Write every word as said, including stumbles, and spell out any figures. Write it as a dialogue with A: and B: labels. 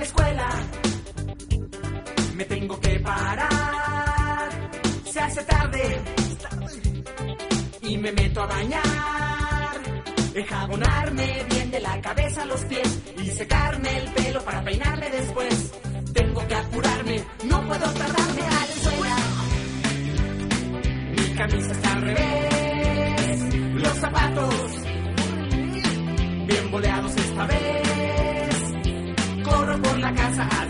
A: escuela. Me tengo que parar. Se hace tarde y me meto a bañar. Enjabonarme bien de la cabeza a los pies y secarme el pelo para peinarme después. Tengo que apurarme, no puedo tardarme a la escuela. Mi camisa está al revés, los zapatos bien boleados esta vez. Corro por la casa a